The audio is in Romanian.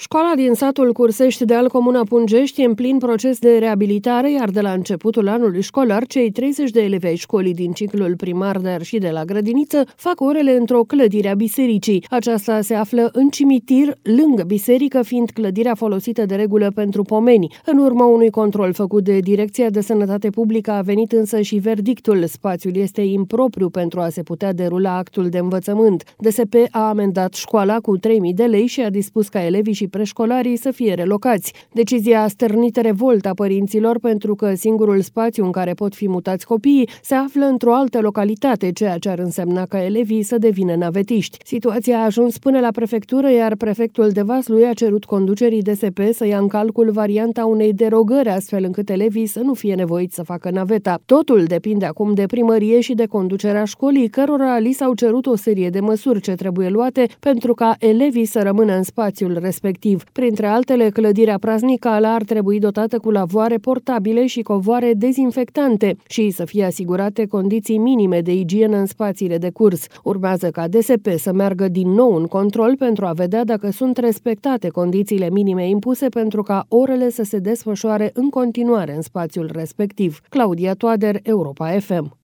Școala din satul Cursești Deal, comuna Pungești, e în plin proces de reabilitare, iar de la începutul anului școlar, cei 30 de elevi ai școlii din ciclul primar, dar și de la grădiniță, fac orele într-o clădire a bisericii. Aceasta se află în cimitir, lângă biserică, fiind clădirea folosită de regulă pentru pomeni. În urma unui control făcut de Direcția de Sănătate Publică a venit însă și verdictul. Spațiul este impropriu pentru a se putea derula actul de învățământ. DSP a amendat școala cu 3.000 de lei și a dispus ca elevii și preșcolarii să fie relocați. Decizia a stârnit revolta părinților pentru că singurul spațiu în care pot fi mutați copiii se află într-o altă localitate, ceea ce ar însemna ca elevii să devină navetiști. Situația a ajuns până la prefectură, iar prefectul de Vaslui a cerut conducerii DSP să ia în calcul varianta unei derogări, astfel încât elevii să nu fie nevoiți să facă naveta. Totul depinde acum de primărie și de conducerea școlii, cărora li s-au cerut o serie de măsuri ce trebuie luate pentru ca elevii să rămână în spațiul respectiv. Printre altele, clădirea praznicală ar trebui dotată cu lavoare portabile și covoare dezinfectante și să fie asigurate condiții minime de igienă în spațiile de curs. Urmează ca DSP să meargă din nou în control pentru a vedea dacă sunt respectate condițiile minime impuse pentru ca orele să se desfășoare în continuare în spațiul respectiv. Claudia Toader, Europa FM.